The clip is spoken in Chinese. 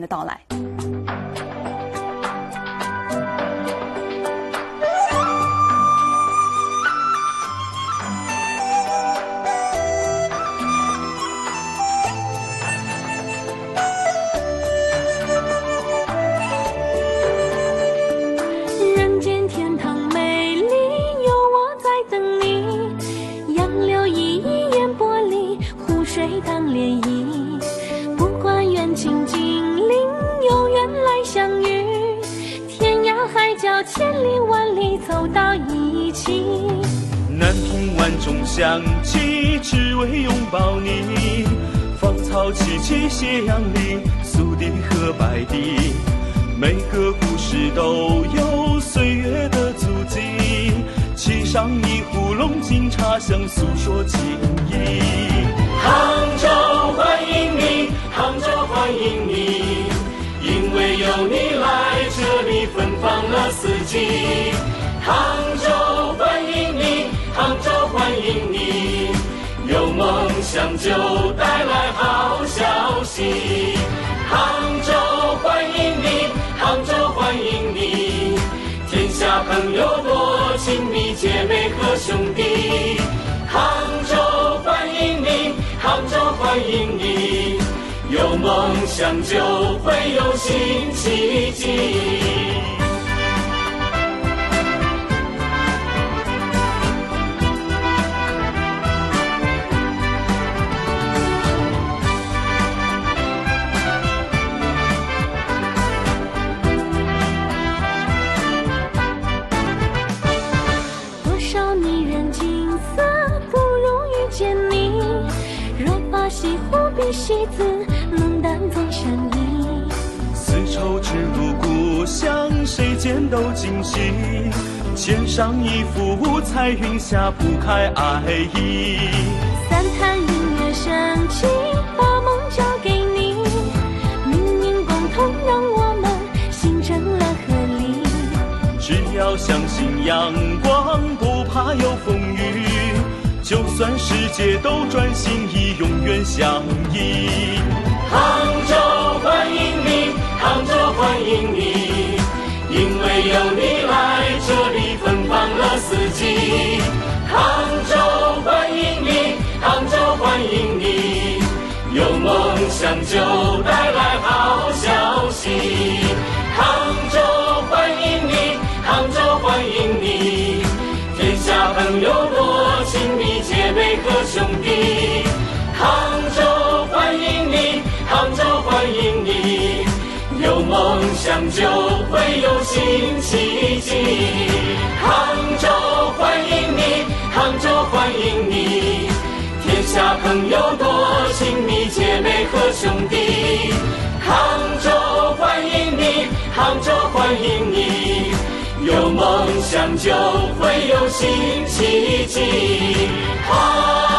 的到来。 人间天堂美丽，有我在等你。杨柳依依烟波里，湖水当涟漪。不管远近近邻，有缘来相遇。天涯海角，千里万里，走到一起。 南屏万众相集，只为拥抱你。芳草萋萋斜阳里，素地和白堤。每个故事都有岁月的足迹，沏上一壶龙井茶香，诉说情谊。杭州欢迎你，杭州欢迎你，因为有你来这里芬芳了四季。杭州欢迎你，杭州欢迎你，有梦想就带来好消息。杭州欢迎你，杭州欢迎你，天下朋友多，亲密姐妹和兄弟。杭州欢迎你，杭州欢迎你，有梦想就会有新奇迹。西湖比西子，浓淡总相宜。丝绸之路故乡，谁见都惊喜。牵上一幅彩云下，铺开爱意。 三潭音乐升起，把梦交给你。命运共同，让我们心真了合力。 只要相信阳光，不怕有风雨。就算世界都转心意，永远相依。杭州欢迎你，杭州欢迎你，因为有你来这里芬芳了四季。杭州欢迎你，杭州欢迎你，有梦想就带来好消息。杭州欢迎你，杭州欢迎你，天下朋友多，亲密姐妹和兄弟。杭州欢迎你，杭州欢迎你，有梦想就会有新奇迹。杭州欢迎你，杭州欢迎你，天下朋友多，亲密姐妹和兄弟。杭州欢迎你，杭州欢迎你，有梦想就会有新奇迹。